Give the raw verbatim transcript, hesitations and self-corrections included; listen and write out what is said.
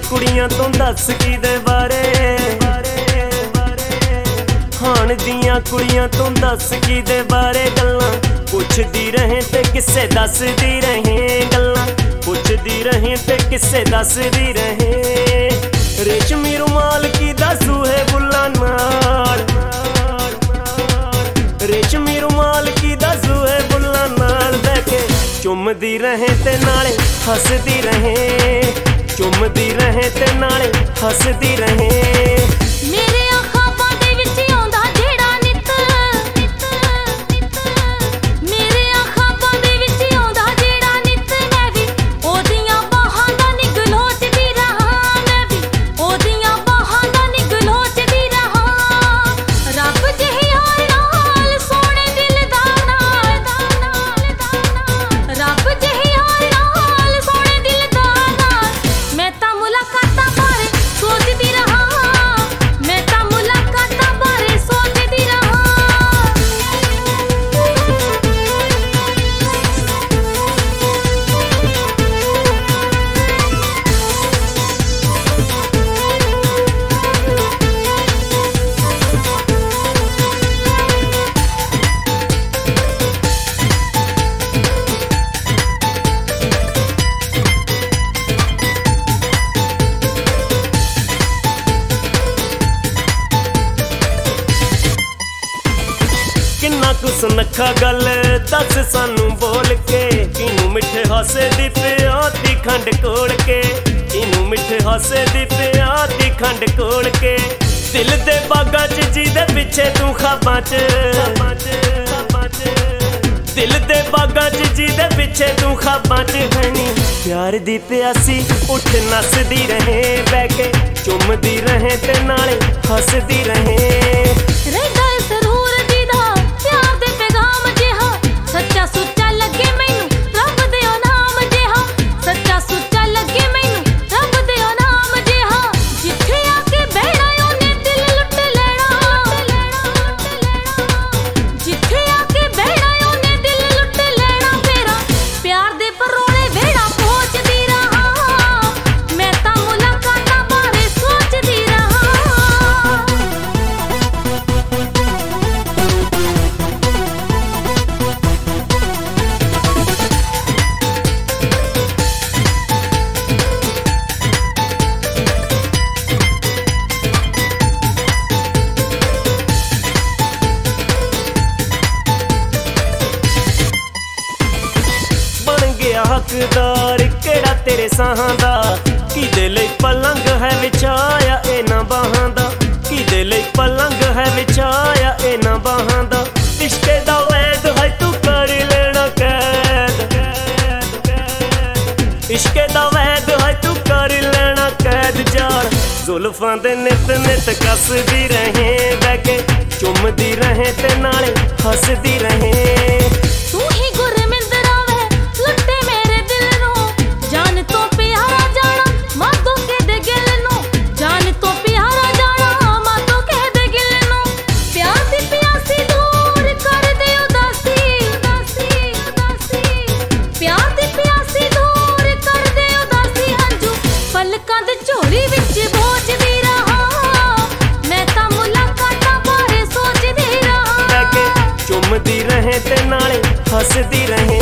कुड़ियां तो दस किदे बारे, हाण दियां कुड़ियां तो दस किदे बारे गल्लां पुछदी रहे ते किस्से दसदी रहे, गल्लां पुछदी रहे ते किस्से दसदी रहे। रेशमी रुमाल की दसू है बुल्ला नाल, रेशमी रुमाल की दसू है बुल्ला नाल बैठे चुमदी रहे ते नाले हसदी रहे, चुमदी रहे ते नाले हसदी रहे। मेरे ख्वाबां दे विच आउंदा जेड़ा नित, मेरे ख्वाबां दे विच आउंदा जेड़ा नित, मैं भी ओदियां बाहां दा निगलोचदी रहा, मैं भी ओदियां बाहां दा निगलोचदी रहा। रब जिही यार नाल सोहणे दिलदार नाल, रब जिही यार नाल सोहणे दिलदार नाल मैं तां मुलाकातां बारे सोचदी रहा, मैं तां मुलाकातां बारे सोचदी रहा। किन्ना कुछ सुनखा गल दस सानू बोल के, किनू मिठे हासे दी प्यादी खंड कोड़ के, किनू मिठे हासे दी प्यादी खंड कोड़ के। दिल दे बागां च जिदे पिछे तू खाबां च, दिल दे बागां च जिदे पिछे तू खाबां च हनी प्यार दी प्यासी उठ नसदी रहे, बह के चुमदी रहे ते नाले हसदी रहे। रहदा जरूर दीदा प्यार दे पैगाम जिहा, सच्चा सुच्चा लगे मैनू रब दे नाम जिहा, सच्चा सुच्चा लगे मैनू रब दे नाम जिहा। जिथे आके बहना ओने दिल लुट लेना, जिथे आके बहना ओने दिल लुट लेना। फेरा प्यार दे परोले वेड़ा पहुंचदी रहा, मैं तां मुलाकातां बारे सोचदी रहा। बन गया हकदार केड़ा तेरे साहां दा, किदे लई पलंग है विछाया इना बाहां दा, किदे लई पलंग है विछाया इना बाहां दा। इश्के दा वैद है तू कर लेना कैद, इश्के दा वैद है तू कर लेना कैद। जान जुल्फां दे नित नित कसदी रहे, बह के चुमदी रहे ते नाले हसदी रहे। तू ही गुरमिंदरा वे लुटे मेरे दिल नू, जान तो प्यारा जाना मातो के दे गिल नू, जान तो प्यारा जाना मातो के दे गिल नू। प्यार दी प्यासी दूर कर दे उदासी, उदासी, उदासी। प्यार दी प्यासी दूर कर दे उदासी। हंजू पलकां दे झोली विच बोझदी रहा, मैं तां मुलाकातां बारे सोचदी रहा। चुमदी रहे ते नाले हसदी रहे।